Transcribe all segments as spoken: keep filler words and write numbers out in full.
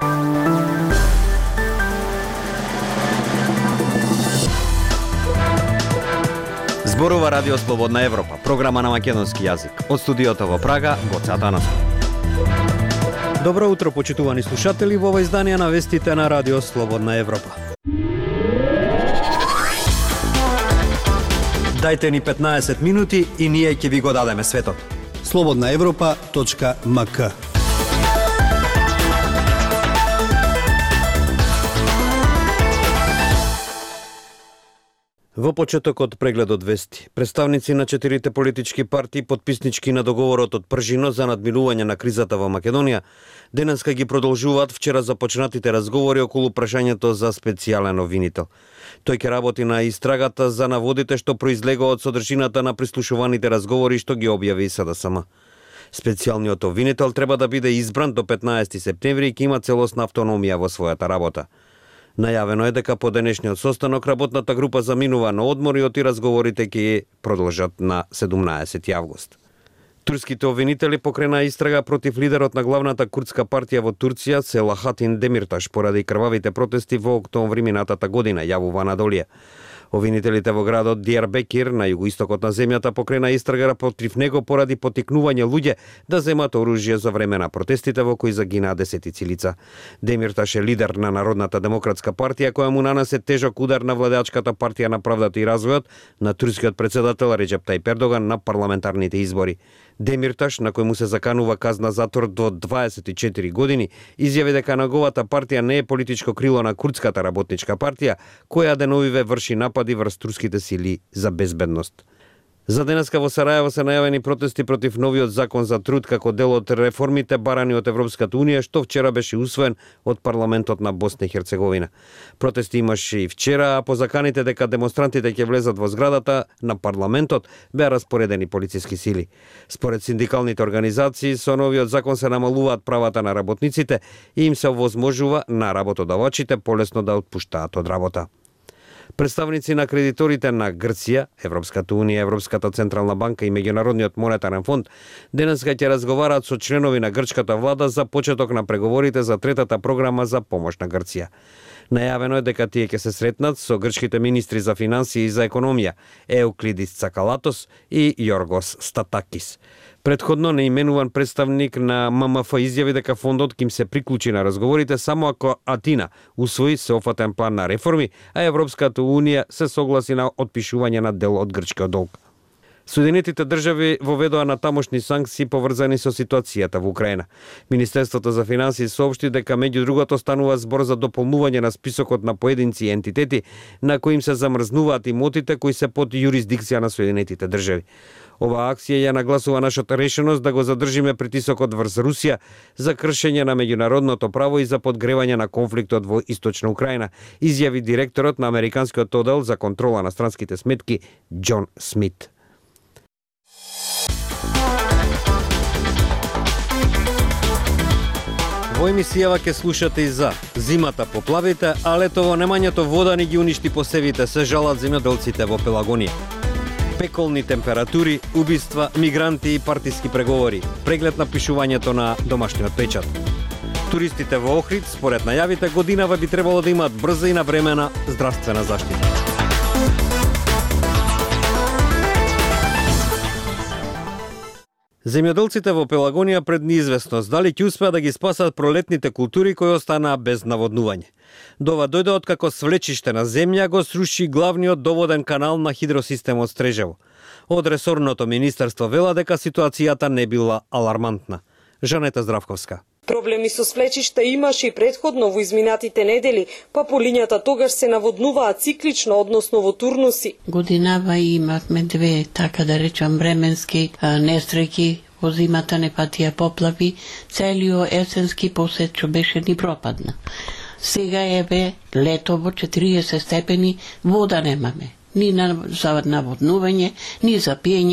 Зборува Радио Слободна Европа, програма на македонски јазик. Од студиото во Прага, Гоце Атанасов. Добро утро, почитувани слушатели, во ова издание на вестите на Радио Слободна Европа. Дајте ни петнаесет минути и ние ќе ви го дадеме светот. слободна европа точка ем ка. Во почетокот прегледот вести, представници на четирите политички партии потписнички на договорот од Пржино за надминување на кризата во Македонија, денеска ги продолжуваат вчера започнатите разговори околу прашањето за специјален обвинител. Тој ќе работи на истрагата за наводите што произлегува од содржината на прислушуваните разговори што ги објави С Д С М. Специјалниот обвинител треба да биде избран до петнаесети септември и ќе има целосна автономија во својата работа. Најавено е дека по денешниот состанок работната група заминува на одмор и оти разговорите ќе продолжат на седумнаесети август. Турските обвинители покрена истрага против лидерот на главната курдска партија во Турција Селахатин Демирташ поради крвавите протести во октомври минатата година, јавува Анадолија. Обвинителите во градот Дијарбекир на југоистокот на земјата покрена истрага против него поради поттикнување луѓе да земат оружје за време на протестите во кои загинаа десетици лица. Демирташ е лидер на Народната демократска партија која му нанесе тежок удар на владеачката партија на правдата и развојот на турскиот претседател Реджеп Тајип Ердоган на парламентарните избори. Демирташ, на кој му се заканува казна затвор до дваесет и четири години, изјави дека неговата партија не е политичко крило на курдската работничка партија, која деновиве врши напади врз турските сили за безбедност. За денеска во Сарајево се најавени протести против новиот закон за труд како дел од реформите барани од Европската унија, што вчера беше усвоен од парламентот на Босна и Херцеговина. Протести имаше и вчера, а по заканите дека демонстрантите ќе влезат во зградата на парламентот беа распоредени полициски сили. Според синдикалните организации, со новиот закон се намалуваат правата на работниците и им се овозможува на работодавачите полесно да отпуштаат од работа. Представници на кредиторите на Грција, Европската унија, Европската централна банка и Меѓународниот монетарен фонд денеска ќе разговараат со членови на грчката влада за почеток на преговорите за третата програма за помош на Грција. Најавено е дека тие ќе се сретнат со грчките министри за финансии и за економија Еуклидис Цакалатос и Јоргос Статакис. Предходно неименуван представник на М М Ф изјави дека фондот ќе им се приклучи на разговорите само ако Атина усвои сеопфатен план на реформи, а Европската унија се согласи на отпишување на дел од грчкиот долг. Соединетите држави воведоа на тамошни санкции поврзани со ситуацијата во Украина. Министерството за финансии соопшти дека меѓу другото станува збор за дополнување на списокот на поединци и ентитети на кои им се замрзнуваат имотите кои се под јурисдикција на Соединетите држави. Оваа акција ја нагласува нашата решеност да го задржиме притисокот врз Русија за кршење на меѓународното право и за подгревање на конфликтот во Источна Украина, изјави директорот на Американскиот оддел за контрола на странските сметки Џон Смит. Во емисијава ќе слушате и за зимата поплавите, а летово немањето вода ни ги уништи посевите, се жалат земјоделците во Пелагонија. Пеколни температури, убиства, мигранти и партиски преговори. Преглед на пишувањето на домашниот печат. Туристите во Охрид, според најавите, годинава би требало да имаат брза и навремена здравствена заштита. Земјоделците во Пелагонија пред неизвестност дали ќе успеат да ги спасат пролетните култури кои останаа без наводнување. Дова дојде откако свлечиште на земја го сруши главниот доводен канал на хидросистемот Стрежево. Од ресорното министерство вела дека ситуацијата не била алармантна. Жанета Здравковска. Проблеми со свлечишта имаше и предходно во изминатите недели, па по линијата тогаш се наводнуваа циклично, односно во турнуси. Годинава имавме две, така да речам, временски несреќи, во зимата не патија поплави, целиот есенски посет што беше ни пропадна. Сега еве летово четириесет степени, вода немаме. Ни за наводнување, ни за пиење,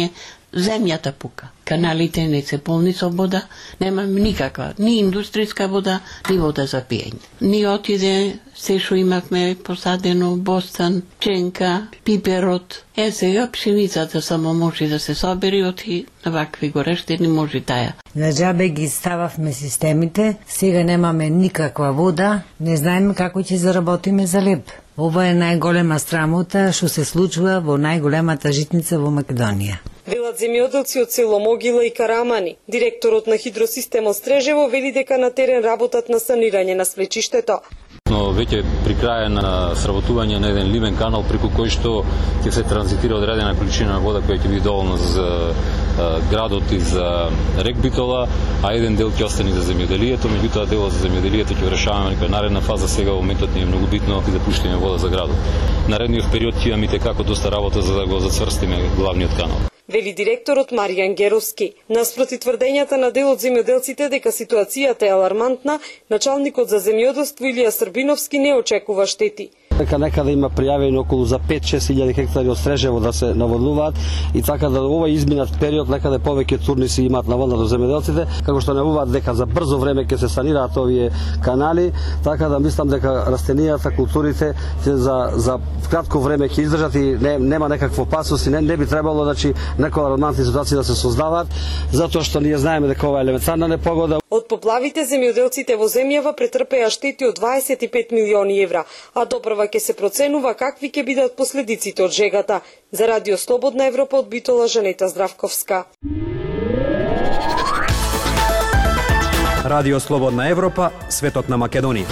земјата пука. Каналите не се полни со вода, нема никаква, ни индустријска вода, ни вода за пиење. Ни отиде се што имавме посадено, бостан, пченка, пиперот. Е, сега пшеницата само може да се собери, оти на вакви горештини може таја. На џабе ги стававме системите, сега немаме никаква вода, не знаеме како ќе заработиме за леб. Ова е најголема срамота што се случува во најголемата житница во Македонија. Велат земјоделци од село Могила и Карамани. Директорот на хидросистемот Стрежево вели дека на терен работат на санирање на свлечиштето. Но веќе при крај на сработување на еден ливен канал преку кој што ќе се транзитира одредена количина на вода која ќе биде доволна за градот и за рек Битола, а еден дел ќе остане за земјоделието, меѓутоа делот за земјоделието ќе го решаваме некоја наредна фаза. Сега во моментот ни е многу битно да пуштиме вода за градот. Наредниот период ќе имаме како доста работа за да го зацврстиме главниот канал. Вели директорот Маријан Геровски. Наспроти тврдењата на дел од земјоделците дека ситуацијата е алармантна, началникот за земјоделство Илија Србиновски не очекува штети. Дека некаде има пријавени околу за пет-шест илјади хектари од Стрежево да се наводнуваат и така да овој изминат период некаде повеќе турници имаат наводнато земјоделците, како што најавуваат дека за брзо време ќе се санираат овие канали, така да мислам дека растенијата, културите ќе за за кратко време ќе издржат и не, нема некаква опасност и не, не би требало значи некоја алармантни ситуации да се создаваат, затоа што ние знаеме дека ова е елементарна непогода. Од поплавите земјоделците во земјава претрпеа штети од дваесет и пет милиони евра, а доправа ќе се проценува какви ќе бидат последиците од жегата. За Радио Слободна Европа од Битола, Жанета Здравковска. Радио Слободна Европа, светот на Македонија.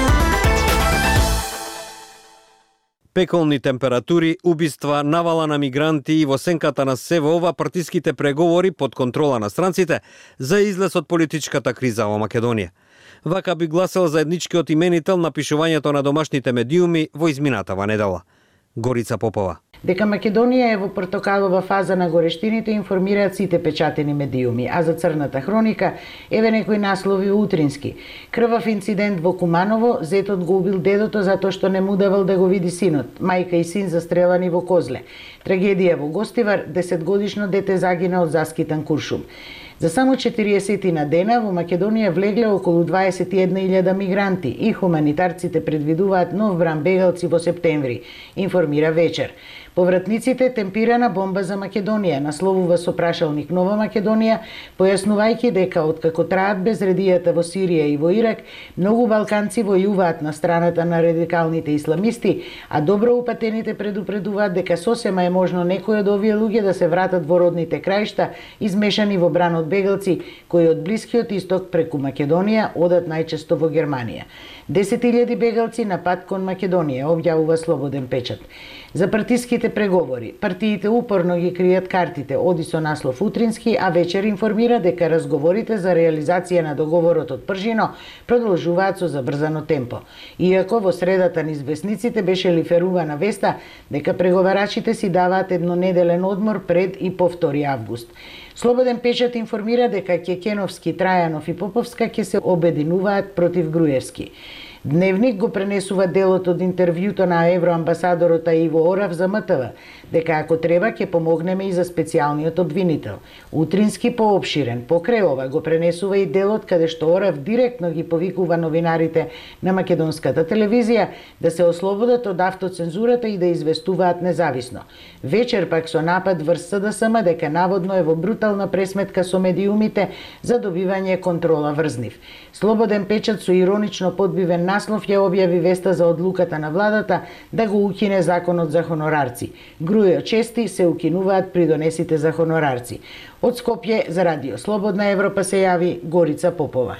Пеколни температури, убиства, навала на мигранти и во сенката на сево ова партиските преговори под контрола на странците за излез од политичката криза во Македонија. Вака би гласел заедничкиот именител на пишувањето на домашните медиуми во изминатава недела. Горица Попова. Дека Македонија е во портокалова фаза на горештините информираат сите печатени медиуми, а за црната хроника еве некои наслови утрински. Крвав инцидент во Куманово, зетот го убил дедото затоа што не му давал да го види синот, мајка и син застрелани во Козле. Трагедија во Гостивар, десетгодишно дете загина од заскитан куршум. За само четириесет на дена во Македонија влегле околу дваесет и една илјада мигранти и хуманитарците предвидуваат нов бран бегалци во септември, информира Вечер. Повратниците темпирана бомба за Македонија, насловува со прашалник Нова Македонија, појаснувајќи дека откако траат безредијата во Сирија и во Ирак, многу балканци војуваат на страната на радикалните исламисти, а добро упатените предупредуваат дека сосема е можно некои од овие луѓе да се вратат во родните краишта, измешани во бранот бегалци, кои од Блискиот исток преку Македонија одат најчесто во Германија. десет илјади бегалци на пат кон Македонија, објавува Слободен печат. За партиските преговори, партиите упорно ги кријат картите, оди со наслов утрински, а Вечер информира дека разговорите за реализација на договорот од Пржино продолжуваат со забрзано темпо. Иако во средата низ весниците беше лиферувана веста дека преговарачите си даваат еднонеделен одмор пред и по втори август. Слободен печат информира дека Кекеновски, Трајанов и Поповска ќе се обединуваат против Груевски. Дневник го пренесува делот од интервјуто на евроамбасадорот Иво Орав за М Т В, дека ако треба ќе помогнеме и за специјалниот обвинител. Утрински поопширен, покрај ова го пренесува и делот каде што Орав директно ги повикува новинарите на македонската телевизија да се ослободат од автоцензурата и да известуваат независно. Вечер пак со напад врз С Д С М дека наводно е во брутална пресметка со медиумите за добивање контрола врз нив. Слободен печат со иронично подбивен наслов ја објави веста за одлуката на владата да го укине законот за хонорарци. Грујо чести се укинуваат придонесите за хонорарци. Од Скопје за Радио Слободна Европа се јави Горица Попова.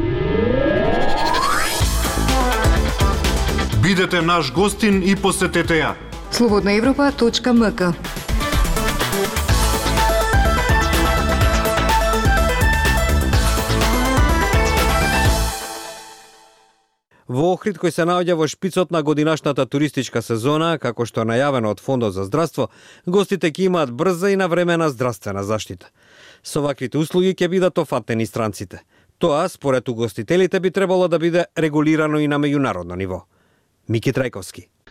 Бидете наш гостин и посетете ја. слободна европа точка м к. Во Охрид, кој се наоѓа во шпицот на годинашната туристичка сезона, како што е најавено од Фондот за здравство, гостите ќе имаат брза и навремена здравствена заштита. Со ваквите услуги ќе бидат офатени странците. Тоа, според угостителите, би требало да биде регулирано и на меѓународно ниво. Мики Трајковски.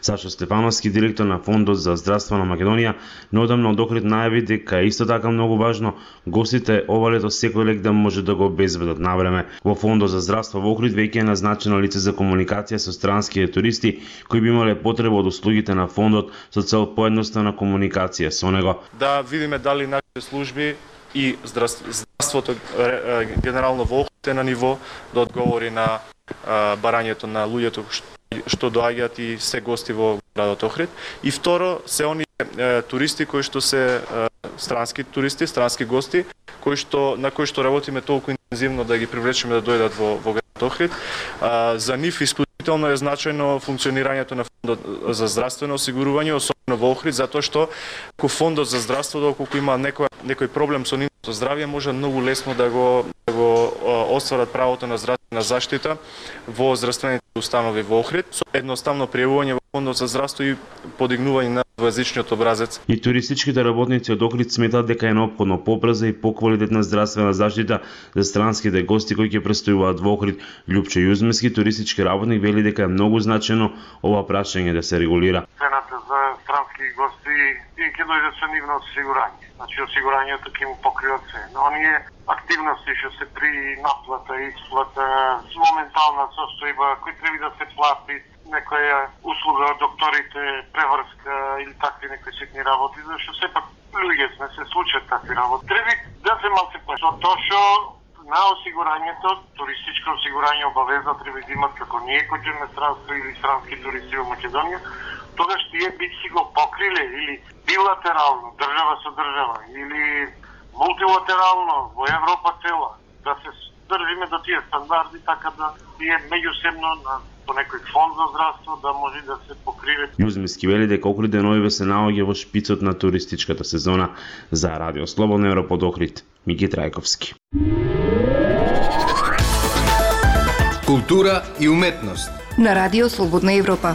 Сашо Стефановски, директор на Фондот за здравство на Македонија, неодамна од Охрид најави дека е исто така многу важно гостите ова лето секој лек да може да го обезбедат на време. Во Фондот за здравство во Охрид веќе е назначено лице за комуникација со странските туристи кои би имале потреба од услугите на фондот со цел поедноставна комуникација со него. Да видиме дали нашите служби и здравството генерално во Охрид е на ниво да одговори на барањето на луѓето што доаѓаат и се гости во градот Охрид. И второ, се они е, туристи кои што се е, странски туристи, странски гости, кои што на кои што работиме толку интензивно да ги привлечеме да дојдат во во градот Охрид. А, за нив исклучително е значајно функционирањето на фондот за здравствено осигурување, особено во Охрид, затоа што ко фондот за здравство доколку има некој некој проблем со нивното здравје, може многу лесно да го да го остварат правото на здравствена заштита во здравствените установи во Охрид, со едноставно пријавување во фондот за здравство и подигнување на двојазичниот образец. И туристичките работници од Охрид сметат дека е неопходно побрза и поквалитетна здравствена заштита за странските гости кои ќе престојуваат во Охрид. Љупче Јузмески, туристички работник, вели дека е многу значено ова прашање да се регулира. Цената за странски гости и ќе дојде со нивно осигурање. Значи осигурањето ќе му покрива се. Но оние активности што се при наплата, исплата, моментална состојба кои треба да се плати, некоја услуга од докторите, преврска или такви некои ситни работи, зашто сепак луѓе сме, се случат такви работи. Треба да се малце плати. Тоа што на осигурањето, туристичко осигурање обавезно треба да имат како ние кои имаме странство или странски туристи во Македонија, тогаш тие би си го покриле или билатерално, држава со држава, или мултилатерално во Европа цела, да се држиме до тие стандарди, така да тие меѓусебно на по некој фонд за здравство да може да се покриве. Јузмиски вели дека Охрид деновиве се наоѓа во шпицот на туристичката сезона. За Радио Слободна Европа од Охрид, Мики Трајковски. Култура и уметност на Радио Слободна Европа.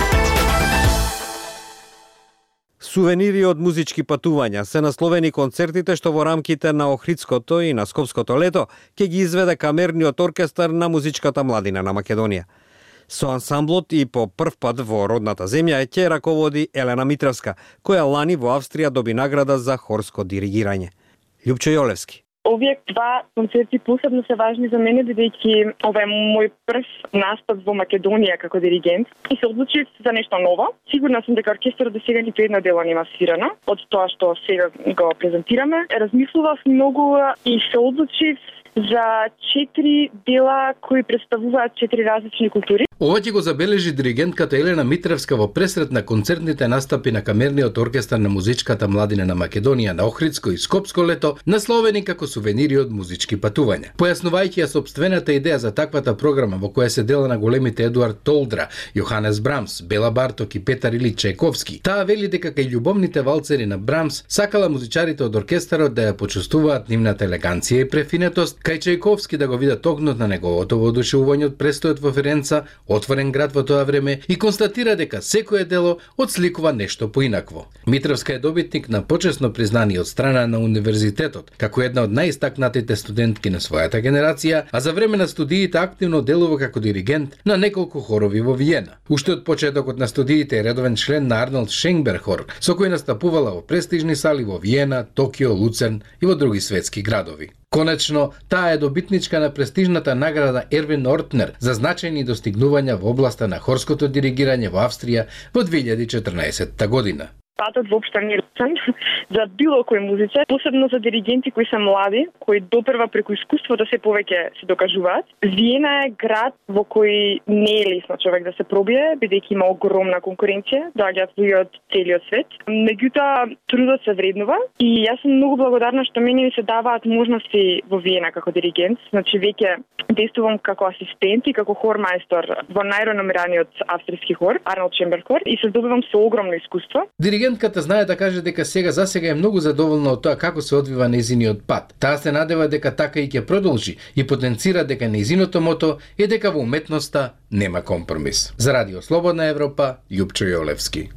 Сувенири од музички патувања се насловени концертите што во рамките на Охридското и на Скопското лето ќе ги изведе камерниот оркестар на музичката младина на Македонија. Со ансамблот и по прв пат во родната земја ќе раководи Елена Митревска, која лани во Австрија доби награда за хорско диригирање. Љупчо Јолевски. Овие два концерти посебно се важни за мене, бидејќи ова е мој прв настап во Македонија како диригент и се одлучив за нешто ново. Сигурна сум дека оркестрот до сега ниту една дела нема свирано од тоа што сега го презентираме. Размислував многу и се одлучив за четири дела кои представуваат четири различни култури. Ова ќе го забележи диригентката Елена Митревска во пресрет на концертните настапи на камерниот оркестар на музичката младина на Македонија на Охридско и Скопско лето, насловени како сувенири од музички патувања. Појаснувајќи ја собствената идеја за таквата програма во која се дела на големите Едуард Толдра, Јоханес Брамс, Бела Барток и Петар Илич Чајковски, таа вели дека кај љубовните валцери на Брамс сакала музичарите од оркестарот да ја почувствуваат нивната елеганција и префинетост, кај Чајковски да го видат огнот на неговото воодушевување од престојот во Ференца, отворен град во тоа време, и констатира дека секое дело отсликува нешто поинакво. Митревска е добитник на почесно признание од страна на универзитетот, како една од најистакнатите студентки на својата генерација, а за време на студиите активно делува како диригент на неколку хорови во Виена. Уште од почетокот на студиите е редовен член на Арнолд Шенберг хор, со кој настапувала во престижни сали во Виена, Токио, Луцерн и во други светски градови. Конечно, таа е добитничка на престижната награда Ервин Ортнер за значајни достигнувања во областа на хорското диригирање во Австрија во две илјади и четрнаесетта година. Патот воопшто не е лесен за било кој музичар, посебно за диригенти кои се млади, кои допрва преку искуство да се повеќе се докажуваат. Виена е град во кој не е лесно човек да се пробие, бидејќи има огромна конкуренција, доаѓаат луѓе од целиот свет. Меѓутоа, трудот се вреднува и јас сум многу благодарна што мене ми се даваат можности во Виена како диригент. Значи веќе действувам како асистент и како хормајстор во најреномираниот австријски хор, Арнолд Шенберг хор, и се здобивам со огромно искуство. Диригентката знае да каже дека сега за сега е многу задоволна од тоа како се одвива нејзиниот пат. Таа се надева дека така и ќе продолжи и потенцира дека нејзиното мото е дека во уметноста нема компромис. За Радио Слободна Европа, Љупчо Јолевски.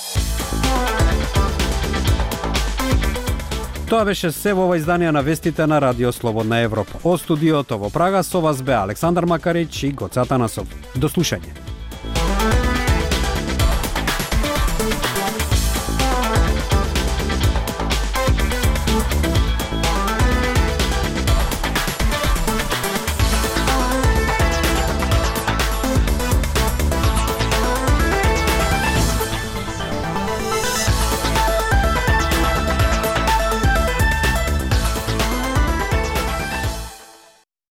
Тоа беше се во ова издание на вестите на Радио Слободна Европа. Од студиото во Прага со вас бе Александар Макарич и Гоце Атанасов. До слушање.